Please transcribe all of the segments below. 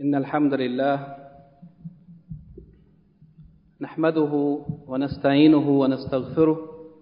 إن الحمد لله نحمده ونستعينه ونستغفره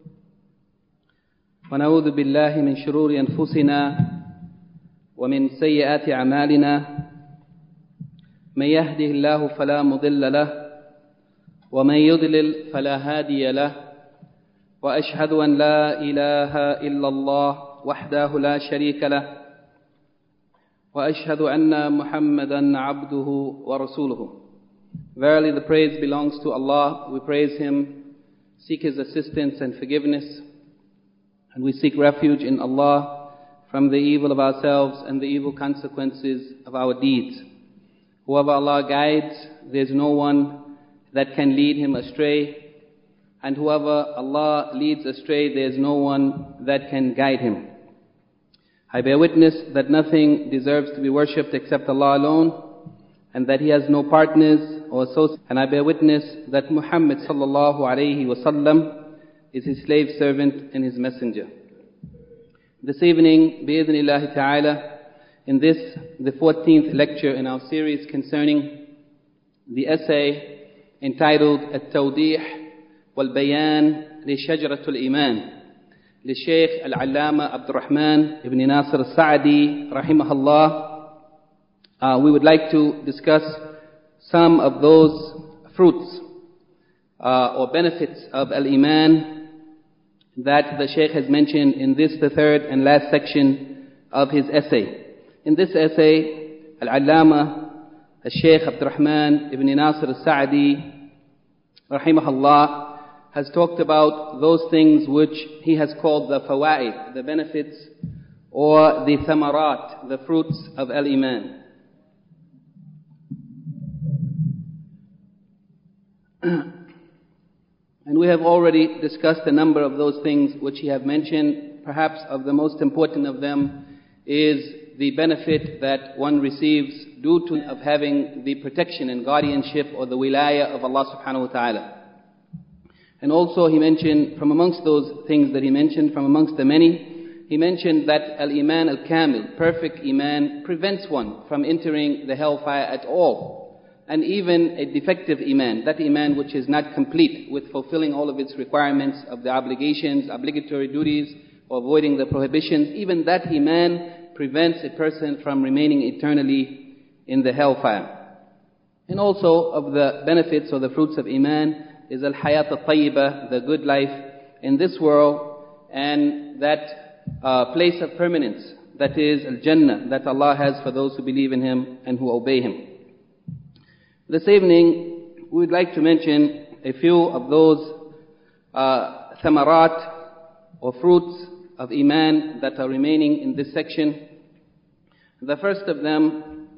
ونعوذ بالله من شرور أنفسنا ومن سيئات أعمالنا من يهده الله فلا مضل له ومن يضلل فلا هادي له وأشهد أن لا إله إلا الله وحده لا شريك له وأشهد أن محمدا عبده ورسوله. Verily the praise belongs to Allah. We praise Him, seek His assistance and forgiveness, and we seek refuge in Allah from the evil of ourselves and the evil consequences of our deeds. Whoever Allah guides, there is no one that can lead him astray, and whoever Allah leads astray, there is no one that can guide him. I bear witness that nothing deserves to be worshipped except Allah alone, and that He has no partners or associates. And I bear witness that Muhammad sallallahu alayhi wasallam is His slave servant and His messenger. This evening, bi'idhnillahi ta'ala, in this, the 14th lecture in our series concerning the essay entitled At-Tawdih wal-Bayan li Shajaratul Iman, للشيخ العلامة عبد الرحمن ibn Nasir al-Sa'di rahimahullah. We would like to discuss some of those fruits or benefits of al-Iman that the Shaykh has mentioned in this, the third and last section of his essay. In this essay, al-Allama al-Shaykh Abd al-Rahman ibn Nasir al-Sa'di rahimahullah has talked about those things which he has called the fawaid, the benefits, or the thamarat, the fruits of al-Iman. And we have already discussed a number of those things which he have mentioned. Perhaps of the most important of them is the benefit that one receives due to of having the protection and guardianship or the wilayah of Allah subhanahu wa ta'ala. And also he mentioned, from amongst those things that he mentioned, from amongst the many, he mentioned that al-Iman al-Kamil, perfect Iman, prevents one from entering the hellfire at all. And even a defective Iman, that Iman which is not complete with fulfilling all of its requirements of the obligations, obligatory duties, or avoiding the prohibitions, even that Iman prevents a person from remaining eternally in the hellfire. And also of the benefits or the fruits of Iman is al-hayat al-tayyibah, the good life in this world, and that place of permanence, that is al-Jannah, that Allah has for those who believe in Him and who obey Him. This evening, we would like to mention a few of those thamarat or fruits of Iman that are remaining in this section. The first of them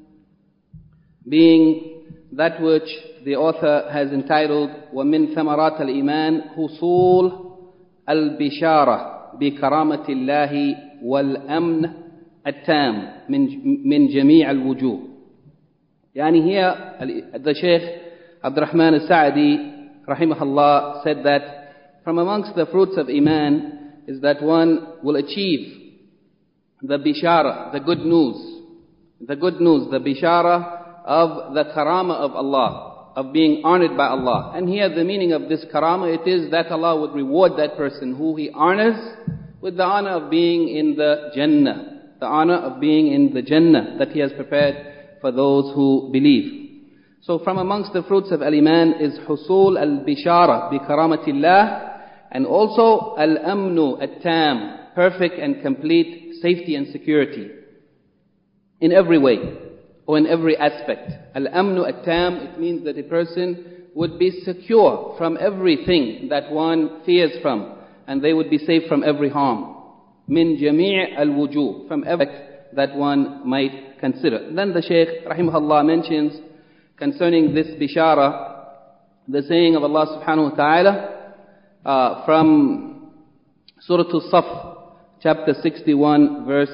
being that which the author has entitled وَمِن ثَمَرَاتِ الْإِيمَانِ حُصُولُ الْبِشَارَةِ بِكَرَامَةِ اللَّهِ وَالْأَمْنِ التَّامِ مِن جَمِيعِ الْوُجُوهِ. Yani here the Shaykh Abd al-Rahman al-Sa'di rahimahullah said that from amongst the fruits of Iman is that one will achieve the bishara, the good news, the bishara of the karama of Allah, of being honored by Allah. And here the meaning of this karama, it is that Allah would reward that person who He honors with the honor of being in the Jannah, the honor of being in the Jannah that He has prepared for those who believe. So from amongst the fruits of al-Iman is husul al-bishara bi karamatillah, and also al-amnu at-tam, perfect and complete safety and security in every way or in every aspect. Al-amnu at-tam, it means that a person would be secure from everything that one fears from, and they would be safe from every harm. Min jami' al-wujuh, from every that one might consider. Then the Shaykh rahimahullah mentions concerning this bishara, the saying of Allah subhanahu wa ta'ala from Surah Al-Saf, chapter 61, verse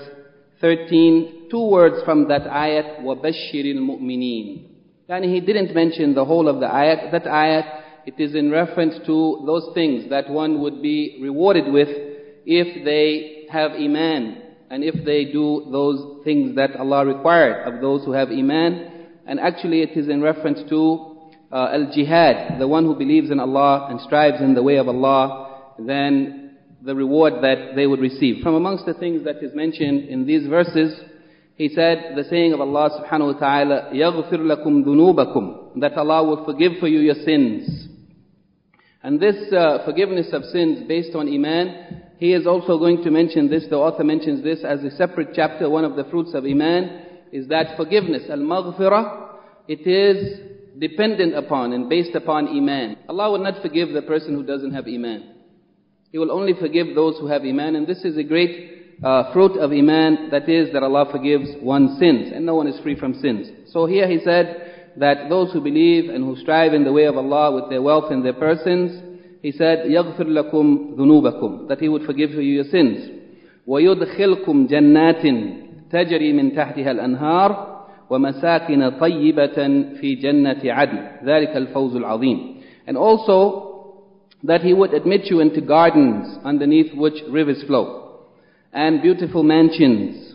13, two words from that ayat, وَبَشِّرِ الْمُؤْمِنِينَ. And he didn't mention the whole of the ayat. That ayat, it is in reference to those things that one would be rewarded with if they have Iman, and if they do those things that Allah required of those who have Iman, and actually it is in reference to al-jihad, the one who believes in Allah and strives in the way of Allah, then the reward that they would receive. From amongst the things that is mentioned in these verses, he said the saying of Allah subhanahu wa ta'ala, يَغْفِرْ لَكُمْ ذُنُوبَكُمْ, that Allah will forgive for you your sins. And this forgiveness of sins based on Iman, he is also going to mention this, the author mentions this as a separate chapter. One of the fruits of Iman is that forgiveness, al-maghfirah, it is dependent upon and based upon Iman. Allah will not forgive the person who doesn't have Iman. He will only forgive those who have Iman, and this is a great fruit of Iman, that is that Allah forgives one's sins, and no one is free from sins. So here he said that those who believe and who strive in the way of Allah with their wealth and their persons, he said, يَغْفِرْ لَكُمْ ذُنُوبَكُمْ, that he would forgive you your sins. وَيُدْخِلْكُمْ جَنَّاتٍ تَجْرِي مِنْ تَحْتِهَا الْأَنْهَارِ وَمَسَاكِنَ طَيِّبَةً فِي جَنَّةِ عَدْنٍ ذَلِكَ الْفَوْزُ الْعَظِيمُ. And also that he would admit you into gardens underneath which rivers flow, and beautiful mansions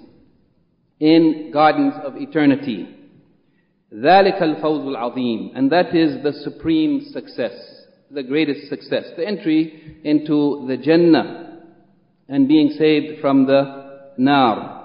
in gardens of eternity. ذَلِكَ الْفَوْزُ الْعَظِيمُ. And that is the supreme success, the greatest success, the entry into the Jannah and being saved from the Nar.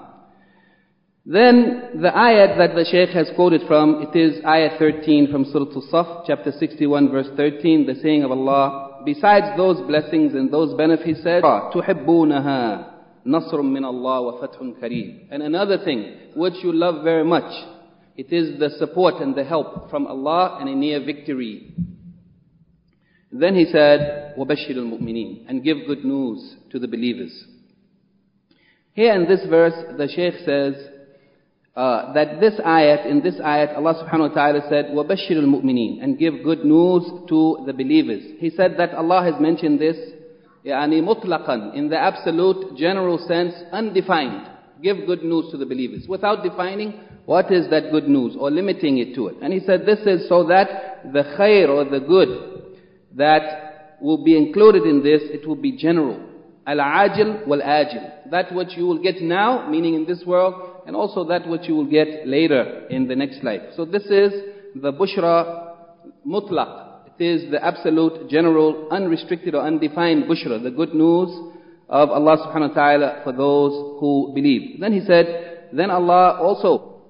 Then the ayat that the Shaykh has quoted from, it is ayat 13 from Surah Al-Saf, chapter 61, verse 13, the saying of Allah, besides those blessings and those benefits, he said, تُحِبُّونَهَا نَصْرٌ مِّنَ اللَّهِ وَفَتْحٌ كَرِيمٌ. And another thing which you love very much, it is the support and the help from Allah and a near victory. Then he said, وَبَشِّرِ الْمُؤْمِنِينَ, and give good news to the believers. Here in this verse, the Shaykh says that in this ayat, Allah subhanahu wa ta'ala said, وَبَشِّرِ الْمُؤْمِنِينَ, and give good news to the believers. He said that Allah has mentioned this, يعني مطلقا, in the absolute general sense, undefined. Give good news to the believers, without defining what is that good news or limiting it to it. And he said this is so that the khair or the good that will be included in this, it will be general. Al-ajil wal-ajil. That which you will get now, meaning in this world, and also that which you will get later in the next life. So this is the bushra mutlaq. It is the absolute, general, unrestricted or undefined bushra, the good news of Allah subhanahu wa ta'ala for those who believe. Then he said, then Allah also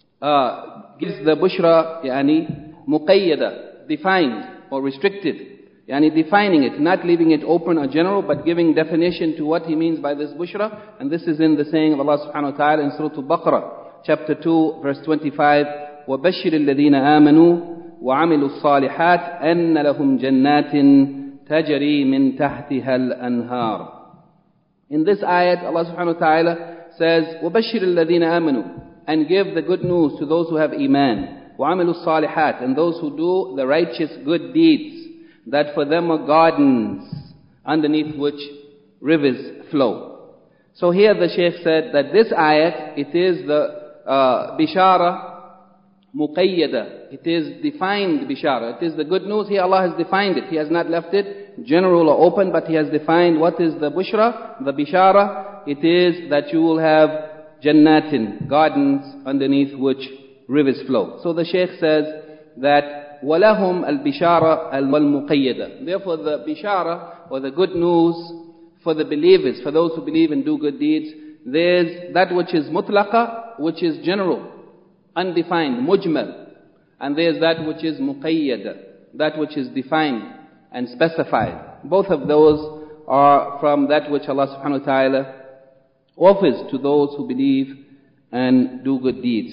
gives the bushra, yani muqayyada, defined or restricted, yani defining it, not leaving it open or general, but giving definition to what he means by this bushra. And this is in the saying of Allah subhanahu wa ta'ala in Surah Al-Baqarah, chapter 2, verse 25, وَبَشِّرِ الَّذِينَ آمَنُوا وَعَمِلُوا الصَّالِحَاتِ أَنَّ لَهُمْ جَنَّاتٍ تَجْرِي مِنْ تَحْتِهَا الْأَنْهَارِ. In this ayat, Allah subhanahu wa ta'ala says, وَبَشِّرِ الَّذِينَ آمَنُوا, and give the good news to those who have Iman. وَعَمِلُوا الصَّالِحَاتِ, and those who do the righteous good deeds, that for them are gardens underneath which rivers flow. So here the Shaykh said that this ayat, it is the bishara muqayyada. It is defined bishara. It is the good news. Here Allah has defined it. He has not left it general or open, but He has defined what is the bushra, the bishara. It is that you will have jannatin, gardens underneath which rivers flow. So the Shaykh says that وَلَهُمْ الْبِشَارَةَ وَالْمُقَيَّدَةَ. Therefore the bishara or the good news for the believers, for those who believe and do good deeds, there's that which is mutlaqa, which is general, undefined, mujmal. And there's that which is muqayyada, that which is defined and specified. Both of those are from that which Allah subhanahu wa ta'ala offers to those who believe and do good deeds.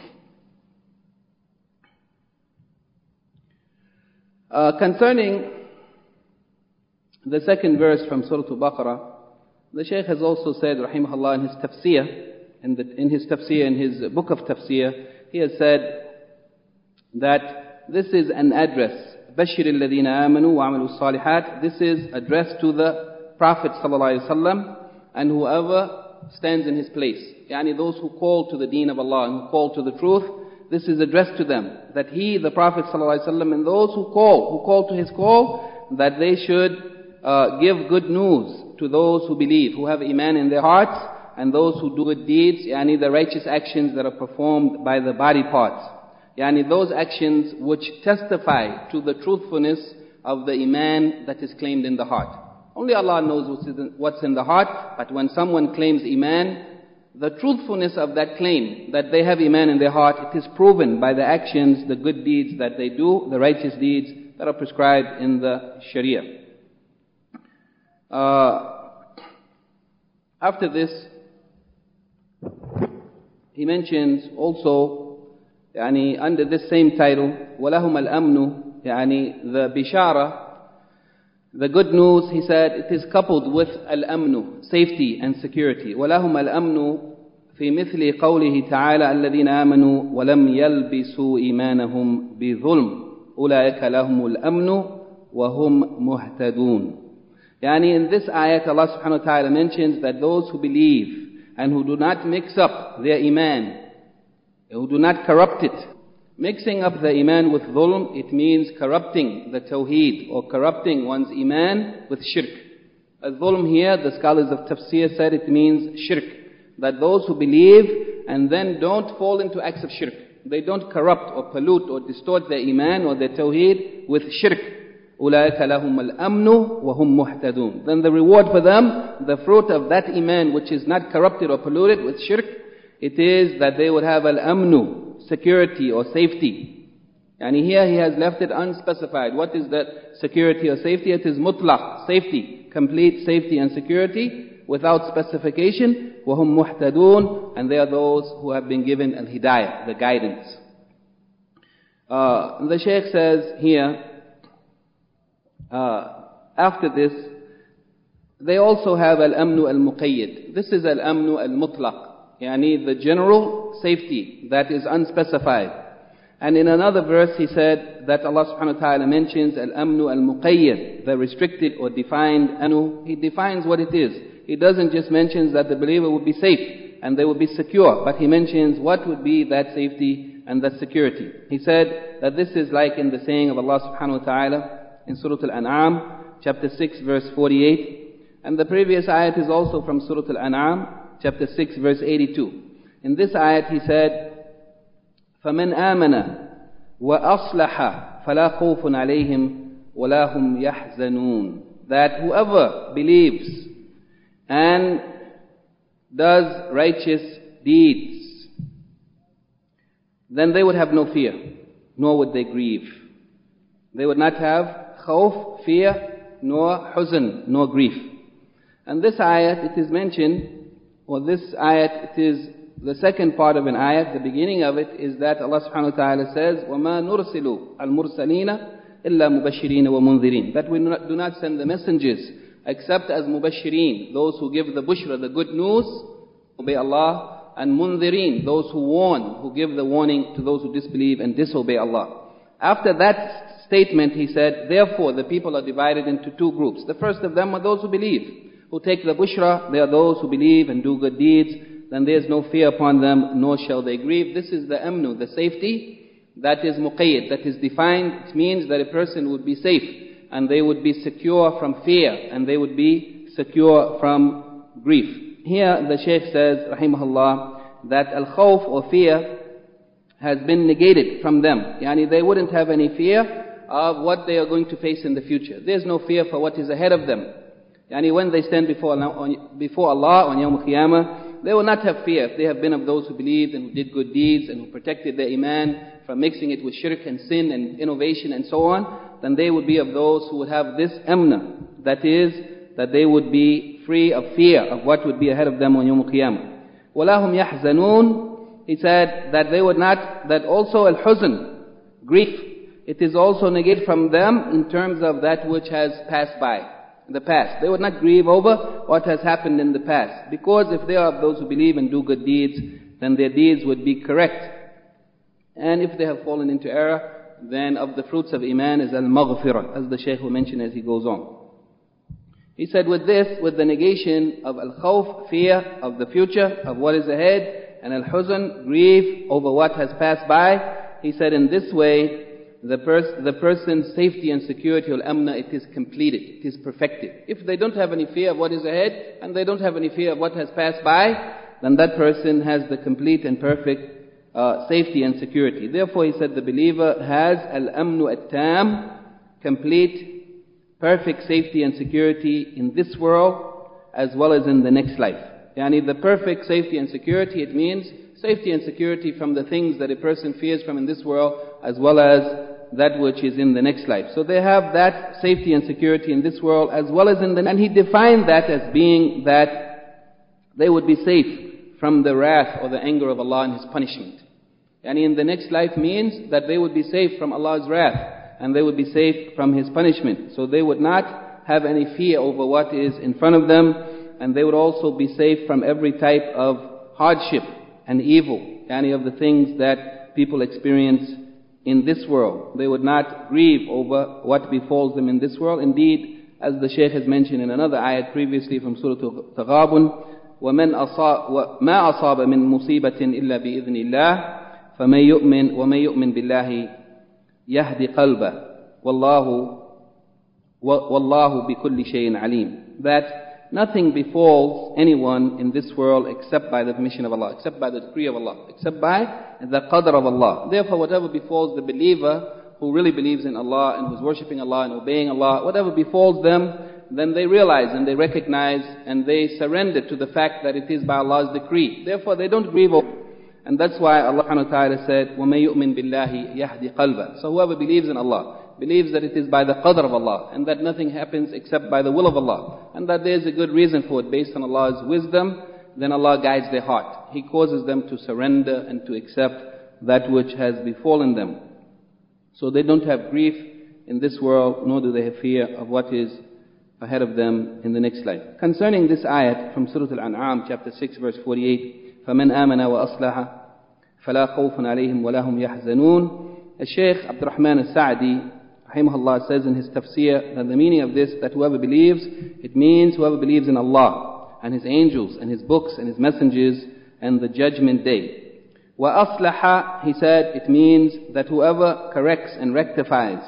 Concerning the second verse from Surah Al-Baqarah, the Shaykh has also said, rahimahullah, in his tafsir, in his book of tafsir, he has said that this is an address. بَشِّرِ الَّذِينَ آمَنُوا وَعَمِلُوا الصَّالِحَاتِ. This is addressed to the Prophet ﷺ and whoever stands in his place. Yani those who call to the deen of Allah and who call to the truth, this is addressed to them. That he, the Prophet ﷺ, and those who call to his call, that they should give good news to those who believe, who have iman in their hearts, and those who do good deeds, yani the righteous actions that are performed by the body parts. Yani those actions which testify to the truthfulness of the iman that is claimed in the heart. Only Allah knows what's in the heart, but when someone claims iman, the truthfulness of that claim, that they have iman in their heart, it is proven by the actions, the good deeds that they do, the righteous deeds that are prescribed in the Sharia. After this, he mentions also, under this same title, وَلَهُمَ الْأَمْنُ, the bishara, the good news, he said, it is coupled with al-amnu, safety and security. وَلَهُمَ الْأَمْنُ في مثل قوله تعالى الذين آمنوا ولم يلبسوا إيمانهم بظلم أولئك لهم الأمن وهم مهتدون. In this ayat, Allah subhanahu wa ta'ala mentions that those who believe and who do not mix up their iman, who do not corrupt it. Mixing up the iman with dhulm, it means corrupting the tawheed or corrupting one's iman with shirk. Dhulm here, the scholars of tafsir said it means shirk. That those who believe and then don't fall into acts of shirk. They don't corrupt or pollute or distort their iman or their tawheed with shirk. أُولَٰئِكَ لَهُمُ الْأَمْنُ وَهُمْ مُهْتَدُونَ. Then the reward for them, the fruit of that iman which is not corrupted or polluted with shirk, it is that they would have al-amnu, security or safety. Here he has left it unspecified. What is that security or safety? It is mutlaq, safety, complete safety and security without specification. وَهُمْ مُهْتَدُونَ. And they are those who have been given al-hidayah, the guidance. The Shaykh says here, after this, they also have al-amnu al-muqayyid. This is al-amnu al-mutlaq. The general safety that is unspecified. And in another verse he said that Allah subhanahu wa ta'ala mentions al-amnu al-muqayyad, the restricted or defined anu. He defines what it is. He doesn't just mention that the believer would be safe and they would be secure, but he mentions what would be that safety and that security. He said that this is like in the saying of Allah subhanahu wa ta'ala in Surah Al-An'am, chapter 6, verse 48. And the previous ayat is also from Surah Al-An'am, chapter 6, verse 82. In this ayat he said, فَمَنْ آمَنَ وَأَصْلَحَ فَلَا خَوْفٌ عَلَيْهِمْ وَلَا هُمْ يَحْزَنُونَ. That whoever believes and does righteous deeds, then they would have no fear, nor would they grieve. They would not have khawf, fear, nor huzn, nor grief. And this ayat, it is mentioned, or this ayat, it is the second part of an ayat. The beginning of it is that Allah subhanahu wa ta'ala says, وَمَا نُرْسِلُ الْمُرْسَلِينَ إِلَّا مُبَشِّرِينَ وَمُنذِرِينَ. That we do not send the messengers except as mubashireen, those who give the bushra, the good news, obey Allah, and munzirin, those who warn, who give the warning to those who disbelieve and disobey Allah. After that statement, he said, therefore the people are divided into two groups. The first of them are those who believe, who take the bushra. They are those who believe and do good deeds. Then there is no fear upon them, nor shall they grieve. This is the amnu, the safety that is muqayyad, that is defined. It means that a person would be safe, and they would be secure from fear, and they would be secure from grief. Here the Shaykh says, rahimahullah, that al-khawf or fear has been negated from them. They wouldn't have any fear of what they are going to face in the future. There's no fear for what is ahead of them. When they stand before Allah on Yawm al-Qiyamah, they will not have fear if they have been of those who believed and who did good deeds and who protected their iman from mixing it with shirk and sin and innovation and so on. Then they would be of those who would have this amna, that is, that they would be free of fear of what would be ahead of them on Yawm al-Qiyamah. وَلَهُمْ يَحْزَنُونَ. He said that they would not, that also al-huzn, grief, it is also negated from them in terms of that which has passed by, in the past. They would not grieve over what has happened in the past. Because if they are of those who believe and do good deeds, then their deeds would be correct. And if they have fallen into error, then of the fruits of iman is al-maghfirah, as the Shaykh will mention as he goes on. He said with this, with the negation of al-khawf, fear of the future, of what is ahead, and al-huzn, grief over what has passed by, he said in this way, the person's safety and security, al-amna, it is completed, it is perfected. If they don't have any fear of what is ahead, and they don't have any fear of what has passed by, then that person has the complete and perfect safety and security. Therefore, he said the believer has al-amnu at-tam, complete, perfect safety and security in this world as well as in the next life. Yani the perfect safety and security, it means safety and security from the things that a person fears from in this world as well as that which is in the next life. So they have that safety and security in this world as well as in the next. And he defined that as being that they would be safe from the wrath or the anger of Allah and His punishment. And in the next life means that they would be safe from Allah's wrath and they would be safe from His punishment. So they would not have any fear over what is in front of them, and they would also be safe from every type of hardship and evil, any of the things that people experience in this world. They would not grieve over what befalls them in this world. Indeed, as the Shaykh has mentioned in another ayat previously from Surah Taghabun, وَمَا أَصَابَ مِن مُصِيبَةٍ إِلَّا بِإِذْنِ اللَّهِ فَمَن يُؤْمِن بِاللَّهِ يَهْدِ قَلْبَهُ وَاللَّهُ بِكُلِّ شَيْءٍ عَلِيمٌ. That nothing befalls anyone in this world except by the permission of Allah, except by the decree of Allah, except by the qadr of Allah. Therefore, whatever befalls the believer who really believes in Allah and who's worshipping Allah and obeying Allah, whatever befalls them, then they realize and they recognize and they surrender to the fact that it is by Allah's decree. Therefore, they don't grieve over. And that's why Allah subhanahu wa ta'ala said, وَمَن يُؤْمِن بِاللَّهِ يَهْدِ قَلْبَهُ. So whoever believes in Allah, believes that it is by the qadr of Allah, and that nothing happens except by the will of Allah, and that there is a good reason for it based on Allah's wisdom, then Allah guides their heart. He causes them to surrender and to accept that which has befallen them. So they don't have grief in this world, nor do they have fear of what is ahead of them in the next life. Concerning this ayat from Surah Al-An'am, chapter 6, verse 48, فَمَنْ آمَنَ وَأَصْلَحَ فَلَا خَوْفٌ عَلَيْهِمْ وَلَا هُمْ يَحْزَنُونَ. Shaykh Abdul Rahman al-Sa'di, rahimahullah, says in his tafsir that the meaning of this, that whoever believes, it means whoever believes in Allah and His angels and His books and His messengers and the judgment day. وَأَصْلَحَ, he said, it means that whoever corrects and rectifies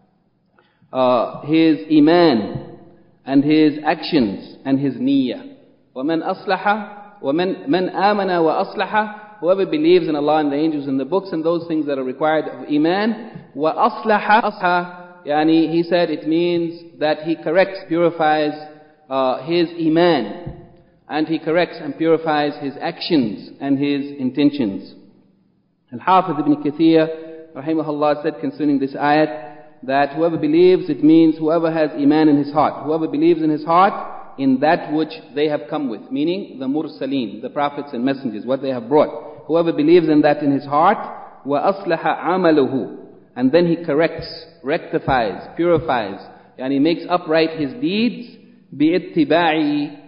his iman and his actions and his niyyah. وَمَنْ أَصْلَحَ وَمَنْ آمَنَ وَأَصْلَحَ, whoever believes in Allah and the angels and the books and those things that are required of iman. وَأَصْلَحَ, yani he said it means that he corrects, purifies his iman, and he corrects and purifies his actions and his intentions. Al-Hafiz ibn Kathir, rahimahullah, said concerning this ayat that whoever believes, it means whoever has iman in his heart. Whoever believes in his heart in that which they have come with, meaning the mursaleen, the prophets and messengers, what they have brought. Whoever believes in that in his heart, وَأَصْلَحَ عَمَلُهُ, and then he corrects, rectifies, purifies, and he makes upright his deeds, بِإِتِّبَاعِهِ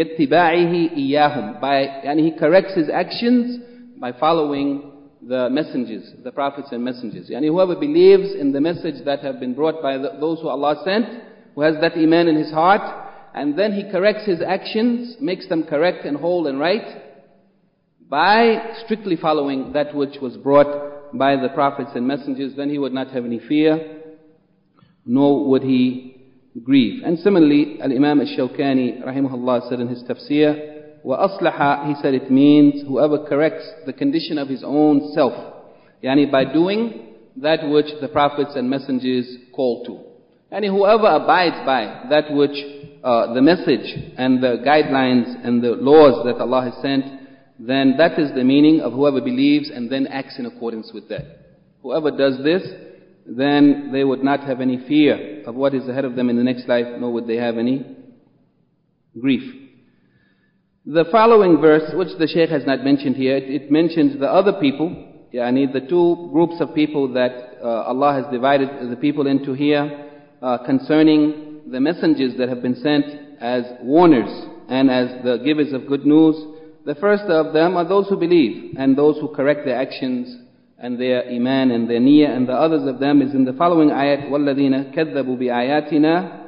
إِيَّاهُمْ, and he corrects his actions by following the messengers, the prophets and messengers. And whoever believes in the message that have been brought by those who Allah sent, who has that iman in his heart, and then he corrects his actions, makes them correct and whole and right, by strictly following that which was brought by the prophets and messengers, then he would not have any fear, nor would he grieve. And similarly, Al-Imam Al-Shawkani, rahimahullah, said in his tafsir, وَأَصْلَحَ, he said it means whoever corrects the condition of his own self, yani by doing that which the prophets and messengers call to. And whoever abides by that which the message and the guidelines and the laws that Allah has sent, then that is the meaning of whoever believes and then acts in accordance with that. Whoever does this, then they would not have any fear of what is ahead of them in the next life, nor would they have any grief. The following verse, which the Shaykh has not mentioned here, it mentions the other people, yani the two groups of people that Allah has divided the people into here, concerning the messengers that have been sent as warners and as the givers of good news. The first of them are those who believe and those who correct their actions and their iman and their niyyah, and the others of them is in the following ayat, وَالَّذِينَ كَذَّبُوا بِآيَاتِنَا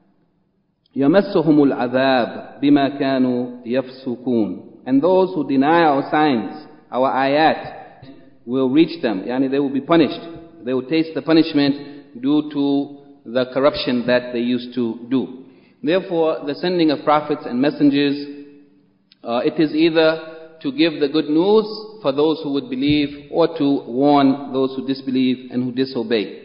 يَمَسُّهُمُ الْعَذَابُ بِمَا كَانُوا يَفْسُقُونَ. And those who deny our signs, our ayat, will reach them, yani they will be punished. They will taste the punishment due to the corruption that they used to do. Therefore, the sending of prophets and messengers, it is either to give the good news for those who would believe, or to warn those who disbelieve and who disobey.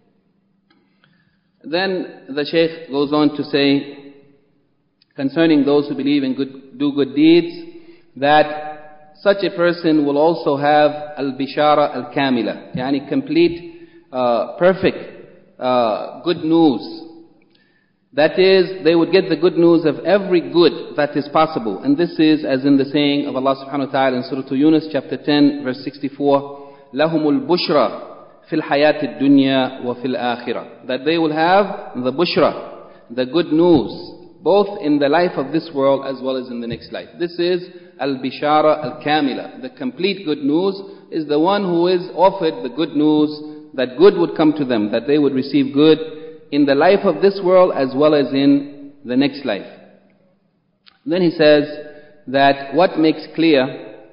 Then the Shaykh goes on to say, concerning those who believe and do good deeds, that such a person will also have al-bishara al-kamila, yani complete, perfect, good news. That is, they would get the good news of every good that is possible. And this is as in the saying of Allah subhanahu wa ta'ala in Surah Yunus chapter 10 verse 64, لَهُمُ الْبُشْرَى فِي الْحَيَاةِ الدُّنْيَا وَفِي الْآخِرَةِ. That they will have the bushra, the good news, both in the life of this world as well as in the next life. This is al-bishara al-kamila. The complete good news is the one who is offered the good news that good would come to them, that they would receive good in the life of this world as well as in the next life. Then he says that what makes clear,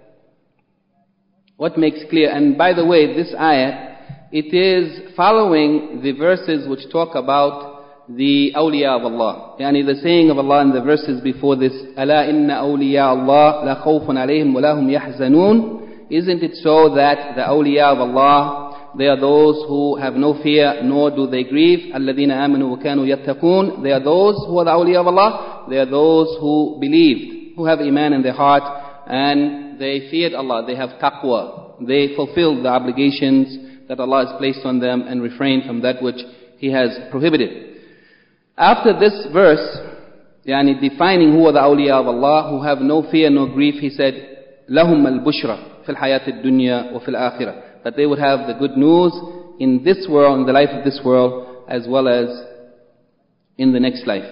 and by the way, this ayah, it is following the verses which talk about the awliya of Allah. Yani the saying of Allah in the verses before this, أَلَا إِنَّ أَوْلِيَاءَ اللَّهِ لَا خَوْفٌ عَلَيْهِمْ وَلَا هُمْ يَحْزَنُونَ. Isn't it so that the awliya of Allah, they are those who have no fear, nor do they grieve. الَّذِينَ آمَنُوا وَكَانُوا يَتَّقُونَ. They are those who are the awliya of Allah. They are those who believed, who have iman in their heart, and they feared Allah. They have taqwa. They fulfilled the obligations that Allah has placed on them and refrained from that which He has prohibited. After this verse, yani defining who are the awliya of Allah, who have no fear, no grief, He said, لَهُمَّ الْبُشْرَى فِي الْحَيَاةِ الدُّنْيَا وَفِي الْآخِرَةِ. That they would have the good news in this world, in the life of this world, as well as in the next life.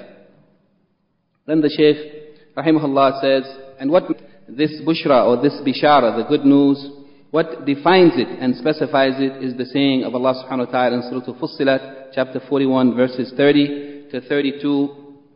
Then the Shaykh, rahimahullah, says, and what this bushra or this bishara, the good news, what defines it and specifies it is the saying of Allah subhanahu wa ta'ala in Surah Fussilat, chapter 41, verses 30 to 32.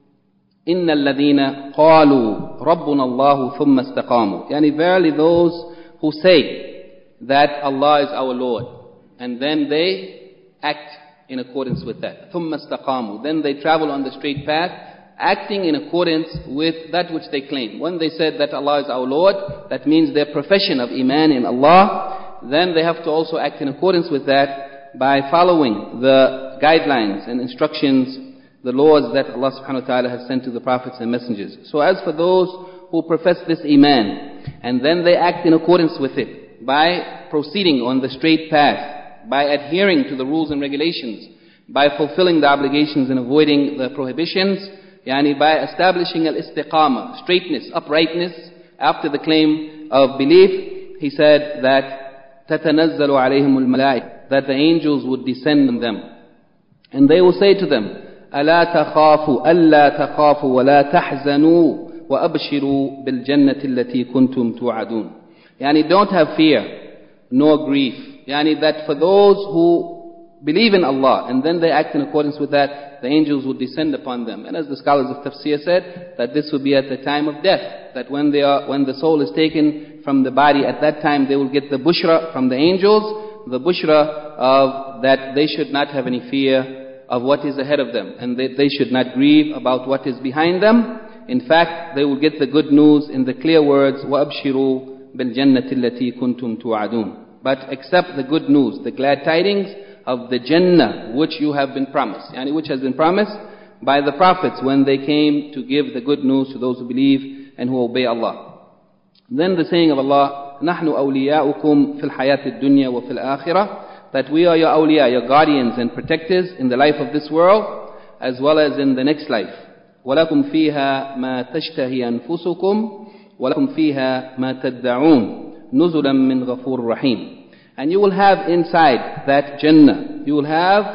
إِنَّ الَّذِينَ قَالُوا رَبُّنَا اللَّهُ ثُمَّ اسْتَقَامُوا. Yani verily those who say that Allah is our Lord, and then they act in accordance with that. ثُمَّ اسْتَقَامُوا. Then they travel on the straight path, acting in accordance with that which they claim. When they said that Allah is our Lord, that means their profession of iman in Allah. Then they have to also act in accordance with that by following the guidelines and instructions, the laws that Allah subhanahu wa ta'ala has sent to the prophets and messengers. So as for those who profess this iman, and then they act in accordance with it, by proceeding on the straight path, by adhering to the rules and regulations, by fulfilling the obligations and avoiding the prohibitions, yani by establishing al-istiqama, straightness, uprightness, after the claim of belief, he said that تَتَنَزَّلُ عَلَيْهِمُ الْمَلَائِكَةُ, that the angels would descend on them. And they will say to them, أَلَا تَخَافُوا أَلَّا تَخَافُوا وَلَا تَحْزَنُوا وَأَبْشِرُوا بِالْجَنَّةِ الَّتِي كُنْتُمْ تُوعَدُونَ. Yani don't have fear, nor grief. Yani that for those who believe in Allah, and then they act in accordance with that, the angels will descend upon them. And as the scholars of tafsir said, that this will be at the time of death. That when the soul is taken from the body, at that time they will get the bushra from the angels, the bushra of that they should not have any fear of what is ahead of them, and they should not grieve about what is behind them. In fact, they will get the good news in the clear words, وَأَبْشِرُوا بِالْجَنَّةِ الَّتِي كُنْتُمْ تُوعَدُونَ. But accept the good news, the glad tidings of the Jannah which you have been promised, yani which has been promised by the prophets when they came to give the good news to those who believe and who obey Allah. Then the saying of Allah, نَحْنُ أَوْلِيَاؤُكُمْ فِي الْحَيَاةِ الدُّنْيَا وَفِي الْآخِرَةِ, that we are your awliya, your guardians and protectors in the life of this world as well as in the next life. وَلَكُمْ فِيهَا مَا تَشْتَهِي أَنفُسُكُمْ وَلَكُمْ فِيهَا مَا تَدَّعُونَ نُزُلًا مِّن غَفُورٍ رَحِيمٍ. And you will have inside that Jannah, you will have,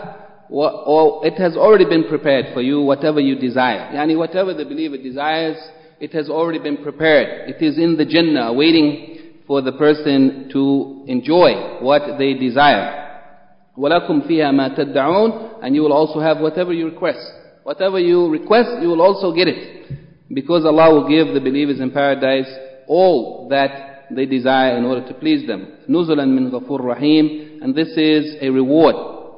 or it has already been prepared for you, whatever you desire. Yani whatever the believer desires, it has already been prepared. It is in the Jannah, waiting for the person to enjoy what they desire. وَلَكُمْ فِيهَا مَا تَدَّعُونَ. And you will also have whatever you request. Whatever you request, you will also get it. Because Allah will give the believers in paradise all that they desire in order to please them. نُزُلًا مِّن غَفُورٍ رَحِيمٍ. And this is a reward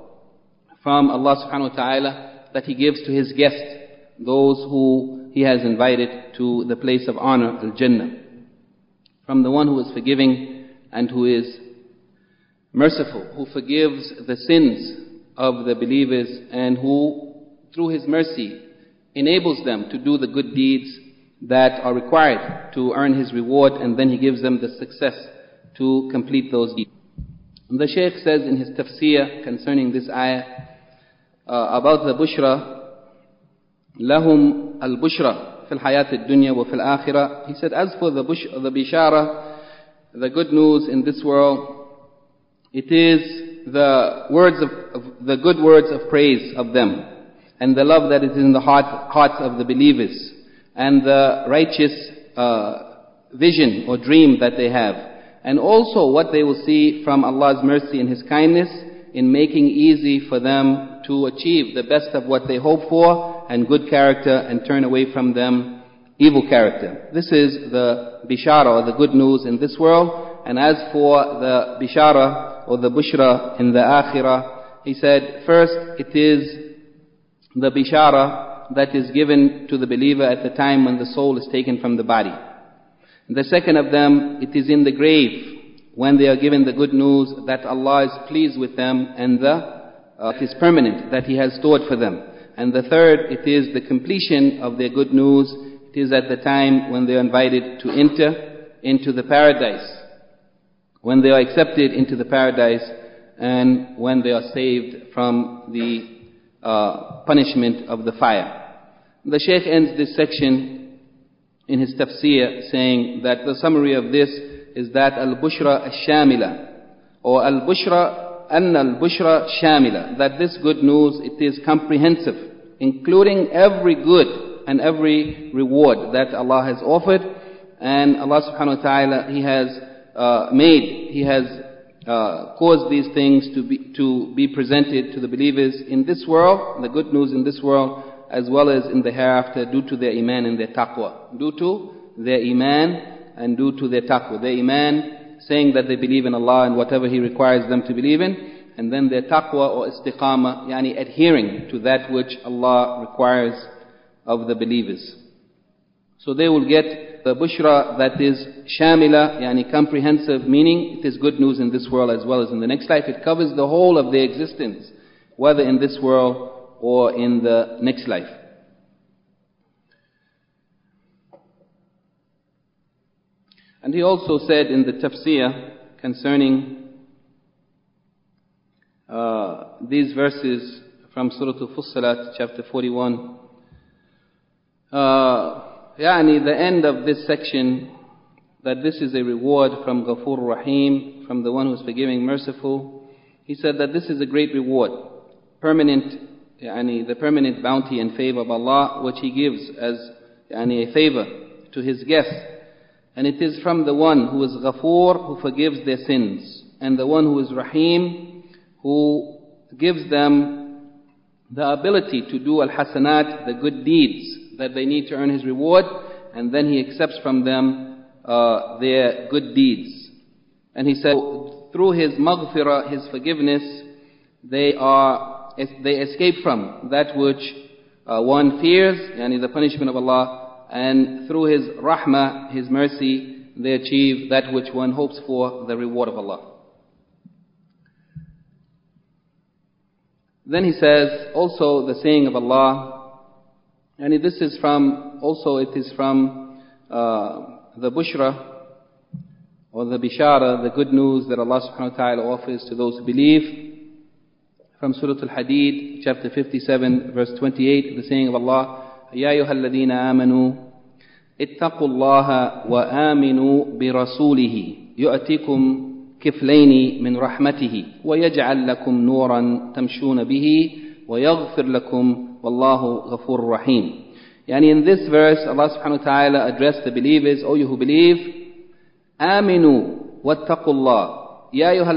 from Allah subhanahu wa ta'ala that He gives to His guests, those who He has invited to the place of honor, Al-Jannah. from the one who is forgiving and who is merciful, who forgives the sins of the believers and who, through His mercy, enables them to do the good deeds that are required to earn His reward, and then He gives them the success to complete those deeds. And the Shaykh says in his tafsir concerning this ayah about the bushra, lahum al-bushra fil hayat ad-dunya wa fil akhirah. He said, as for the bishara, the good news in this world, it is the words of the good words of praise of them, and the love that is in the hearts of the believers, and the righteous vision or dream that they have, and also what they will see from Allah's mercy and His kindness in making easy for them to achieve the best of what they hope for and good character, and turn away from them evil character. This is the bishara, or the good news in this world. And as for the bishara or the bushra in the akhirah, he said, first it is the bishara that is given to the believer at the time when the soul is taken from the body. And the second of them, it is in the grave when they are given the good news that Allah is pleased with them, and it is permanent, that He has stored for them. And the third, it is the completion of their good news. It is at the time when they are invited to enter into the paradise, when they are accepted into the paradise, and when they are saved from the punishment of the fire. The Shaykh ends this section in his tafsir saying that the summary of this is that al-bushra al-shamila, or al-bushra, anna al-bushra shamila, that this good news, it is comprehensive, including every good and every reward that Allah has offered. And Allah subhanahu wa ta'ala, He has caused these things to be presented to the believers in this world, the good news in this world, as well as in the hereafter, due to their iman and their taqwa. Due to their iman and due to their taqwa. Their iman, saying that they believe in Allah and whatever He requires them to believe in. And then their taqwa or istiqamah, yani adhering to that which Allah requires of the believers. So they will get the bushra that is shamila, yani comprehensive, meaning it is good news in this world as well as in the next life. It covers the whole of their existence, whether in this world or in the next life. And he also said in the tafsir concerning these verses from Surah Al-Fussilat, chapter 41, the end of this section, that this is a reward from Ghafur Rahim, from the one who is forgiving, merciful. He said that this is a great reward, permanent, the permanent bounty and favor of Allah, which He gives as a favor to His guests. And it is from the one who is Ghafur, who forgives their sins, and the one who is Rahim, who gives them the ability to do al-hasanat, the good deeds that they need to earn His reward, and then He accepts from them their good deeds. And he said, through His maghfirah, His forgiveness, they escape from that which one fears, the punishment of Allah, and through His rahmah, His mercy, they achieve that which one hopes for, the reward of Allah. Then he says, also the saying of Allah, and this is from, also it is from the bushra, or the bishara, the good news that Allah subhanahu wa ta'ala offers to those who believe. From Surah Al-Hadid, chapter 57, verse 28, the saying of Allah, يا أيها الذين آمنوا اتقوا الله وآمنوا برسوله يؤتكم كفلين من رحمته ويجعل لكم نورا تمشون به ويغفر لكم والله غفور رحيم. In this verse, Allah subhanahu wa ta'ala addressed the believers, O you who believe, آمنوا واتقوا الله. يا أيها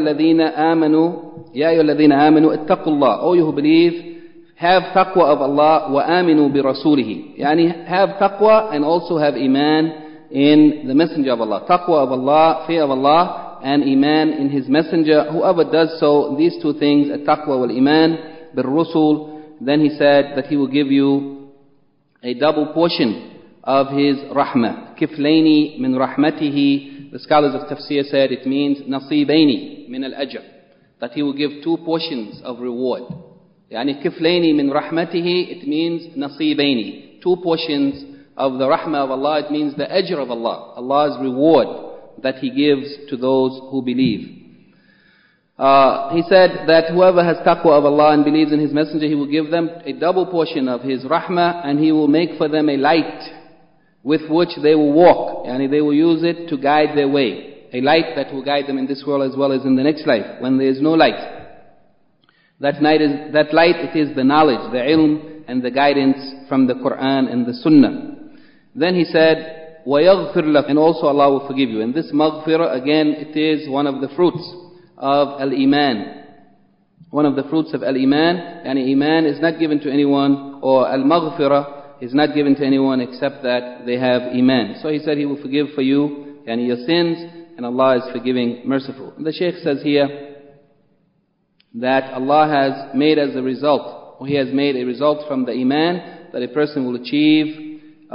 الذين آمنوا اتقوا الله. O you who believe, have taqwa of Allah, وآمنوا برسوله. Have taqwa and also have iman in the messenger of Allah. Taqwa of Allah, fear of Allah, and iman in His messenger. Whoever does so, these two things, at-taqwa wal-iman, bil-rusul, then he said that He will give you a double portion of His rahmah. Kiflaini min rahmatihi, The scholars of tafsir said it means نصيبين من الأجر, that he will give 2 portions of reward. يعني كفلين من رحمته, it means نصيبين, 2 portions of the rahmah of Allah. It means the ajr of Allah, Allah's reward that He gives to those who believe. He said that whoever has taqwa of Allah and believes in His messenger, He will give them a double portion of His rahmah, and He will make for them a light with which they will walk. Yani they will use it to guide their way. A light that will guide them in this world as well as in the next life, when there is no light. That light, it is the knowledge, the ilm, and the guidance from the Quran and the Sunnah. Then he said, وَيَغْفِرْ لَكُمْ, and also Allah will forgive you. And this maghfirah, again, it is one of the fruits of al-iman. One of the fruits of al-iman. Yani iman is not given to anyone, or al-maghfirah is not given to anyone except that they have iman. So he said He will forgive for you, yani your sins, and Allah is forgiving, merciful. And the Shaykh says here that Allah has made as a result, or He has made a result from the iman, that a person will achieve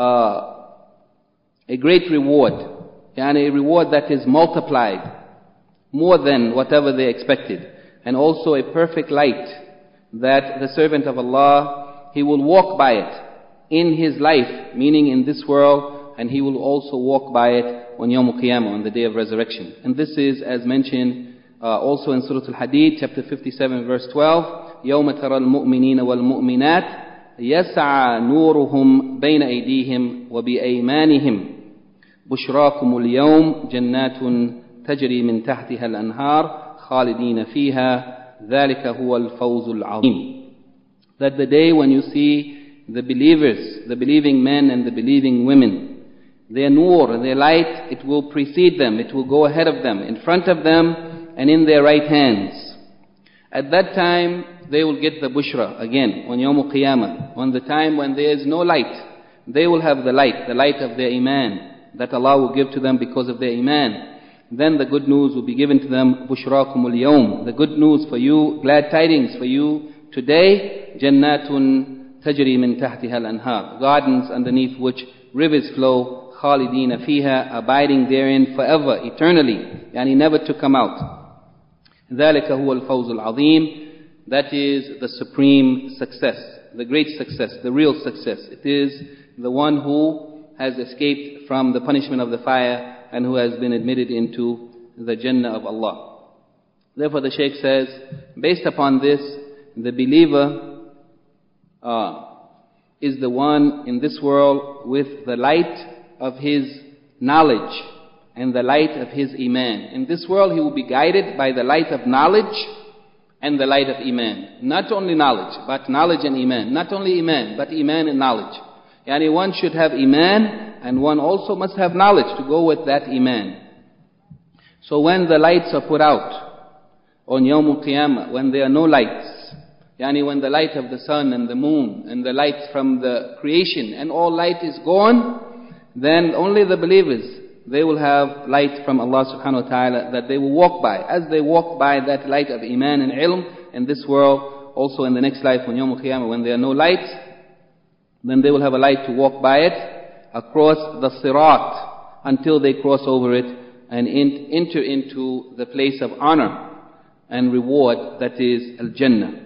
a great reward, and a reward that is multiplied more than whatever they expected, and also a perfect light that the servant of Allah, he will walk by it in his life, meaning in this world, and he will also walk by it on Yawm al-Qiyamah, on the day of resurrection. And this is as mentioned also in Surah Al-Hadid, chapter 57, verse 12, يَوْمَ تَرَى الْمُؤْمِنِينَ وَالْمُؤْمِنَاتِ يسعى نورهم بين أيديهم وبأيمانهم بشراكم اليوم جنات تجري من تحتها الأنهار خالدين فيها ذلك هو الفوز العظيم. That the day when you see the believers, the believing men and the believing women, their nur, their light, it will precede them, it will go ahead of them, in front of them and in their right hands. At that time they will get the bushra again on Yawm al-Qiyamah, on the time when there is no light. They will have the light of their iman, that Allah will give to them because of their iman. Then the good news will be given to them, bushrakum al-yawm, the good news for you, glad tidings for you today, jannatun tajri min tahtiha al-anhar, gardens underneath which rivers flow, khalidina fiha, abiding therein forever, eternally, yani never to come out. ذلك هو الفوز العظيم. That is the supreme success, the great success, the real success. It is the one who has escaped from the punishment of the fire and who has been admitted into the Jannah of Allah. Therefore the Shaykh says, based upon this, the believer is the one in this world with the light of his knowledge and the light of his iman. In this world he will be guided by the light of knowledge and the light of iman. Not only knowledge, but knowledge and iman. Not only iman, but iman and knowledge. Yani one should have iman, and one also must have knowledge to go with that iman. So when the lights are put out on Yawm al-Qiyamah, when there are no lights, yani when the light of the sun and the moon and the lights from the creation and all light is gone, then only the believers, they will have light from Allah subhanahu wa ta'ala that they will walk by. As they walk by that light of iman and ilm in this world, also in the next life on Yawm al-Qiyamah, when there are no lights, then they will have a light to walk by it across the sirat until they cross over it and enter into the place of honor and reward, that is al-Jannah.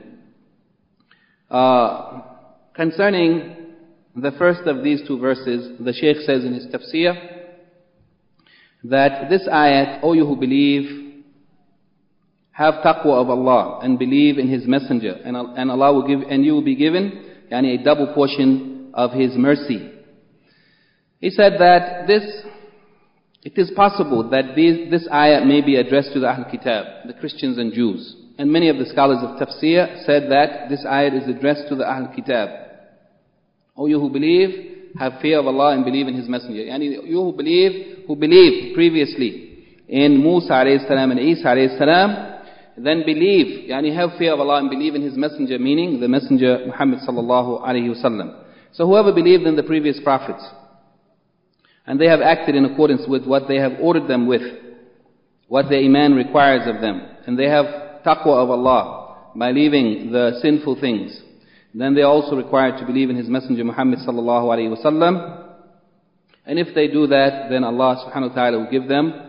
Concerning the first of these 2 verses, the Shaykh says in his tafsir that this ayat, O you who believe, have taqwa of Allah and believe in His messenger, and Allah will give, and you will be given a double portion of His mercy. He said that it is possible that this ayat may be addressed to the Ahl Kitab, the Christians and Jews. And many of the scholars of tafsir said that this ayat is addressed to the Ahl Kitab. O you who believe, have fear of Allah and believe in His messenger. Yani you who believed previously in Musa alayhi salam and Isa alayhi salam, then believe, yani have fear of Allah and believe in His messenger, meaning the messenger Muhammad sallallahu alayhi wasallam. So whoever believed in the previous prophets, and they have acted in accordance with what they have ordered them with, what their iman requires of them, and they have taqwa of Allah by leaving the sinful things, then they are also required to believe in His messenger Muhammad sallallahu alayhi wasallam. And if they do that, then Allah subhanahu wa ta'ala will give them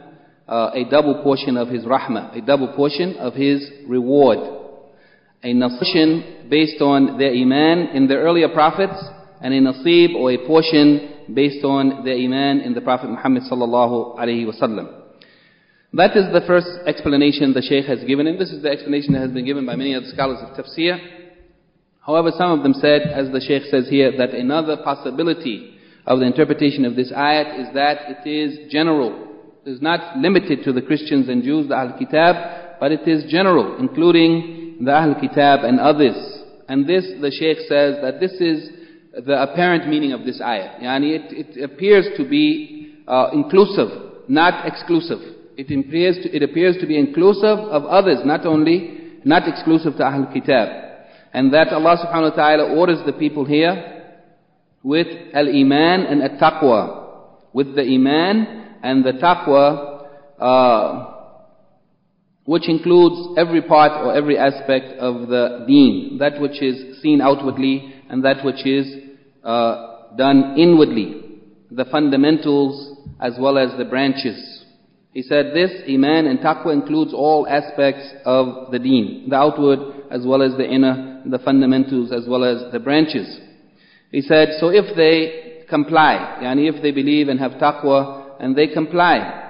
a double portion of His rahmah, a double portion of His reward. A nasib based on their iman in the earlier prophets, and a nasib or a portion based on their iman in the Prophet Muhammad sallallahu alaihi wasallam. That is the first explanation the Shaykh has given, and this is the explanation that has been given by many other scholars of tafsir. However, some of them said, as the Shaykh says here, that another possibility of the interpretation of this ayat is that it is general. It is not limited to the Christians and Jews, the Ahl Kitab, but it is general, including the Ahl Kitab and others. And this, the Shaykh says, that this is the apparent meaning of this ayat. Yani it appears to be inclusive, not exclusive. It appears to be inclusive of others, not exclusive to Ahl Kitab. And that Allah subhanahu wa ta'ala orders the people here with al-iman and at-taqwa. With the iman and the taqwa, which includes every part or every aspect of the deen. That which is seen outwardly and that which is done inwardly. The fundamentals as well as the branches. He said this, iman and taqwa includes all aspects of the deen. The outward as well as the inner, the fundamentals as well as the branches. He said, so if they comply, yani if they believe and have taqwa and they comply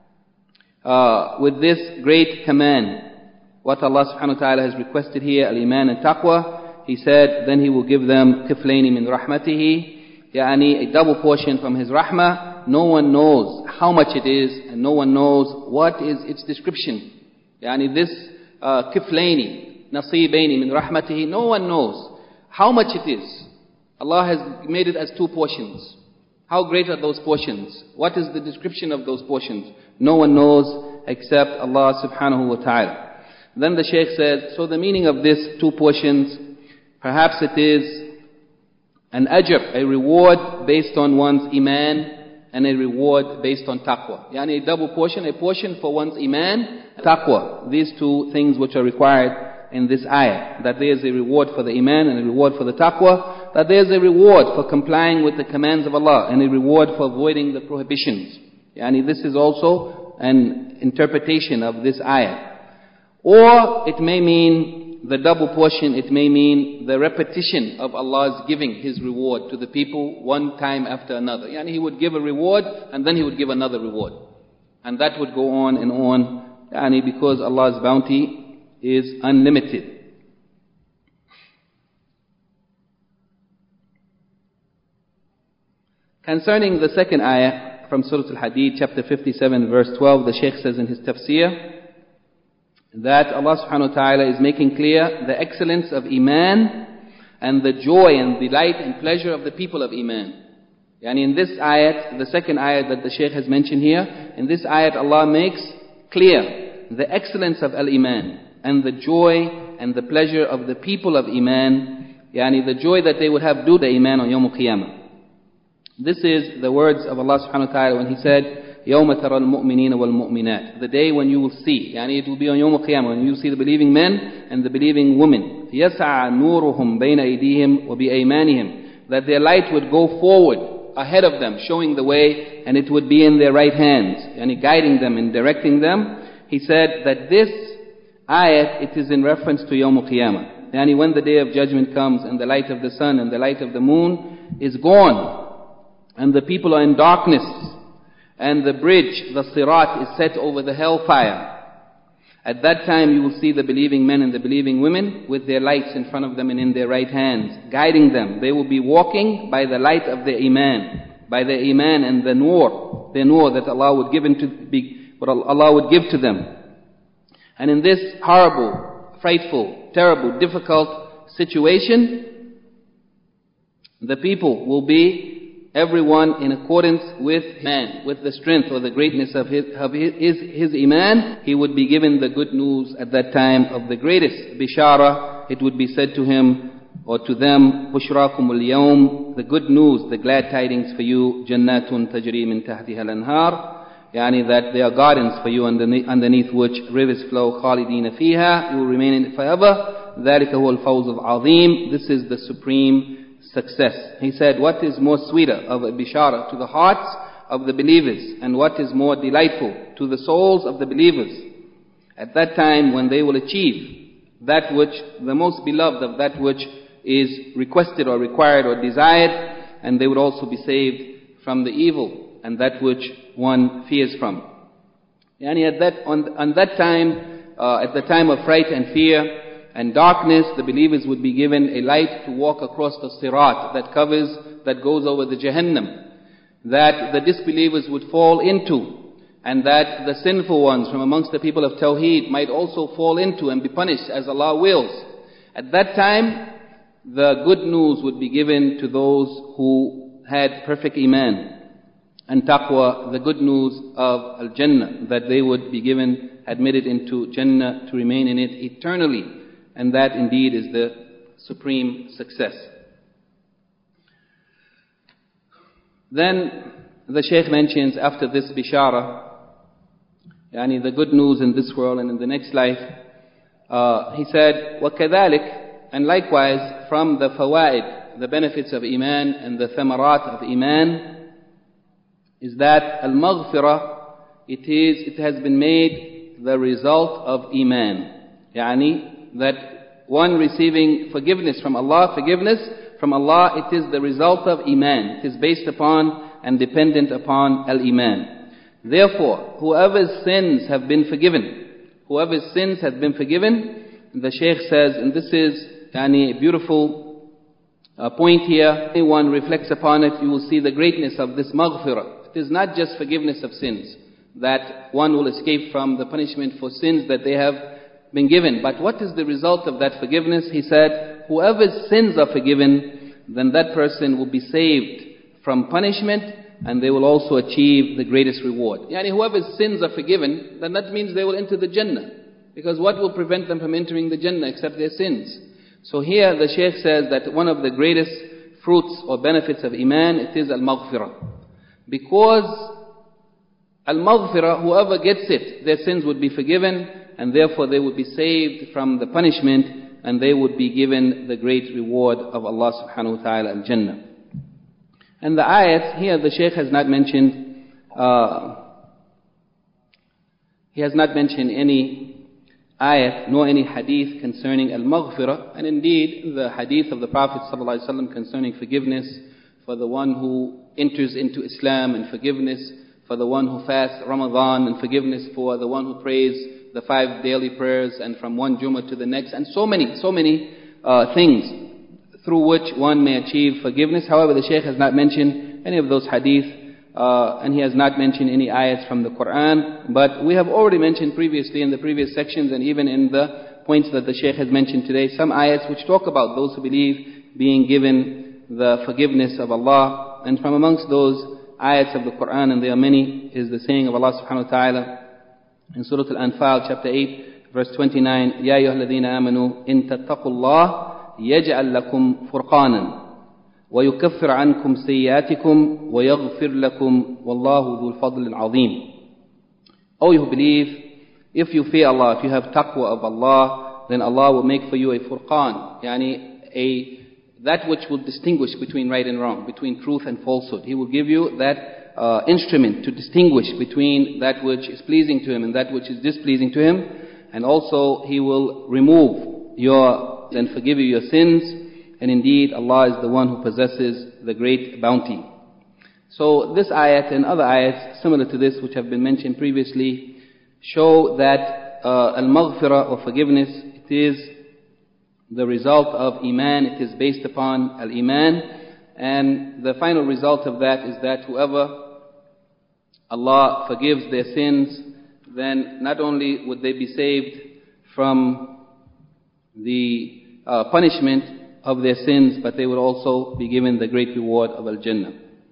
with this great command, what Allah subhanahu wa ta'ala has requested here, al-iman and taqwa, He said, then He will give them kiflayni min rahmatihi, yani a double portion from His rahmah. No one knows how much it is, and no one knows what is its description. Yani this kiflayni, nasibaini min rahmatihi, no one knows how much it is. Allah has made it as two portions. How great are those portions? What is the description of those portions? No one knows except Allah subhanahu wa ta'ala. Then the Shaykh says, so the meaning of this two portions, perhaps it is an ajr, a reward based on one's iman, and a reward based on taqwa. Yani a double portion, a portion for one's iman, taqwa. These two things which are required in this ayah. That there is a reward for the iman and a reward for the taqwa. That there is a reward for complying with the commands of Allah and a reward for avoiding the prohibitions. Yani this is also an interpretation of this ayah. Or it may mean the double portion, it may mean the repetition of Allah's giving His reward to the people one time after another. Yani He would give a reward and then He would give another reward. And that would go on and on, yani because Allah's bounty is unlimited. Concerning the second ayah from Surah Al-Hadid, chapter 57, verse 12, the Shaykh says in his tafsir, that Allah subhanahu wa ta'ala is making clear the excellence of iman and the joy and delight and pleasure of the people of iman. Yani in this ayat, the second ayat that the Shaykh has mentioned here, in this ayat Allah makes clear the excellence of al-iman and the joy and the pleasure of the people of iman, yani the joy that they would have due to iman on Yawm al-Qiyamah. This is the words of Allah subhanahu wa ta'ala when He said, يَوْمَ تَرَى الْمُؤْمِنِينَ وَالْمُؤْمِنَاتِ, the day when you will see, yani it will be on Yawm al-Qiyamah, when you see the believing men and the believing women. يَسْعَى نُورُهُمْ بَيْنَ أَيْدِيهِمْ وَبِأَيْمَانِهِمْ, that their light would go forward, ahead of them, showing the way, and it would be in their right hands, yani guiding them and directing them. He said that this ayat, it is in reference to Yawm al-Qiyamah. Yani when the day of judgment comes and the light of the sun and the light of the moon is gone, and the people are in darkness, and the bridge, the sirat, is set over the hellfire. At that time you will see the believing men and the believing women with their lights in front of them and in their right hands, guiding them. They will be walking by the light of their iman, by their iman and the nur that Allah would give to them. And in this horrible, frightful, terrible, difficult situation, the people will be everyone in accordance with man, with the strength or the greatness of his iman. He would be given the good news at that time of the greatest bishara. It would be said to him or to them, بُشْرَاكُمُ الْيَوْمِ, the good news, the glad tidings for you, جَنَّاتٌ تَجْرِي مِنْ تَحْتِهَا الْأَنْهَارِ, yani that there are gardens for you underneath which rivers flow, خَالِدِينَ فِيهَا, you will remain in it forever. ذَلِكَ هُوَ الْفَوْزُ الْعَظِيمُ, this is the supreme success. He said, what is more sweeter of a bishara to the hearts of the believers, and what is more delightful to the souls of the believers at that time when they will achieve that which, the most beloved of that which is requested or required or desired, and they would also be saved from the evil and that which one fears from. Yani on that time, at the time of fright and fear and darkness, the believers would be given a light to walk across the sirat that goes over the Jahannam, that the disbelievers would fall into, and that the sinful ones from amongst the people of Tawheed might also fall into and be punished as Allah wills. At that time, the good news would be given to those who had perfect Iman and Taqwa, the good news of Al-Jannah, that they would be given, admitted into Jannah to remain in it eternally. And that indeed is the supreme success. Then the Shaykh mentions after this bishara, yani the good news in this world and in the next life, he said, وَكَذَلِكَ, and likewise from the fawaid, the benefits of Iman and the thamarat of Iman, is that al-maghfirah, it has been made the result of Iman. Yani that one receiving forgiveness from Allah, it is the result of Iman. It is based upon and dependent upon al-Iman. Therefore, whoever's sins have been forgiven, the Shaykh says, and this is a beautiful point here, if one reflects upon it, you will see the greatness of this maghfirah. It is not just forgiveness of sins, that one will escape from the punishment for sins that they have been given. But what is the result of that forgiveness? He said, whoever's sins are forgiven, then that person will be saved from punishment, and they will also achieve the greatest reward. Yani whoever's sins are forgiven, then that means they will enter the Jannah. Because what will prevent them from entering the Jannah except their sins? So here the Shaykh says that one of the greatest fruits or benefits of Iman, it is al-maghfirah. Because al-maghfirah, whoever gets it, their sins would be forgiven, and therefore they would be saved from the punishment, and they would be given the great reward of Allah subhanahu wa ta'ala, al-Jannah. And the ayat, here the Shaykh has not mentioned, any ayat nor any hadith concerning al-maghfirah, and indeed the hadith of the Prophet ﷺ concerning forgiveness for the one who enters into Islam, and forgiveness for the one who fasts Ramadan, and forgiveness for the one who prays the 5 daily prayers and from one Jummah to the next, and so many things through which one may achieve forgiveness. However, the Shaykh has not mentioned any of those hadith, and he has not mentioned any ayats from the Quran. But we have already mentioned previously in the previous sections, and even in the points that the Shaykh has mentioned today, some ayats which talk about those who believe being given the forgiveness of Allah. And from amongst those ayats of the Quran, and there are many, is the saying of Allah subhanahu wa ta'ala in Surah Al-Anfal chapter 8 verse 29, يَا أَيُّهَا الَّذِينَ آمَنُوا إِن تَتَّقُوا اللَّهَ يَجْعَلْ لَكُمْ فُرْقَانًا وَيُكَفِّرْ عَنْكُمْ سَيِّئَاتِكُمْ وَيَغْفِرْ لَكُمْ وَاللَّهُ ذُو الْفَضْلِ الْعَظِيمِ. O you who believe, if you fear Allah, if you have taqwa of Allah, then Allah will make for you a furqan, yani that which will distinguish between right and wrong, between truth and falsehood. He will give you that instrument to distinguish between that which is pleasing to Him and that which is displeasing to Him. And also He will remove and forgive you your sins. And indeed Allah is the one who possesses the great bounty. So this ayat and other ayats similar to this which have been mentioned previously show that al-maghfirah or forgiveness, it is the result of Iman, it is based upon al-Iman, and the final result of that is that whoever Allah forgives their sins, then not only would they be saved from the punishment of their sins, but they would also be given the great reward of Al-Jannah.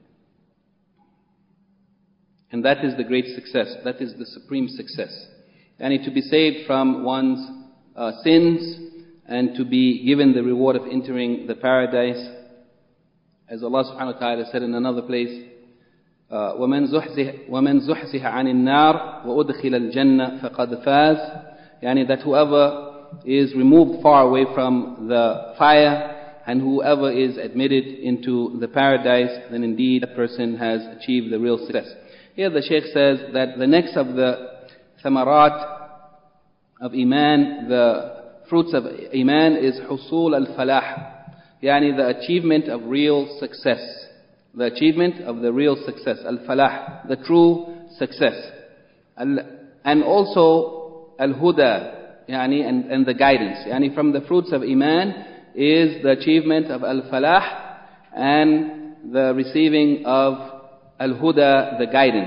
And that is the great success, that is the supreme success. And to be saved from one's sins, and to be given the reward of entering the paradise, as Allah subhanahu wa ta'ala said in another place, وَمَنْ زُحْزِحَ عَنِ النَّارِ وَأُدْخِلَ الْجَنَّةِ فَقَدْ فَازَ. Yani that whoever is removed far away from the fire, and whoever is admitted into the paradise, then indeed that person has achieved the real success. Here the Shaykh says that the next of the thamarat of Iman, the fruits of Iman is husul al-falah, yani the achievement of real success. The achievement of the real success, al-falah, the true success. And also al-huda, yani and the guidance. Yani from the fruits of Iman is the achievement of al-falah and the receiving of al-huda, the guidance.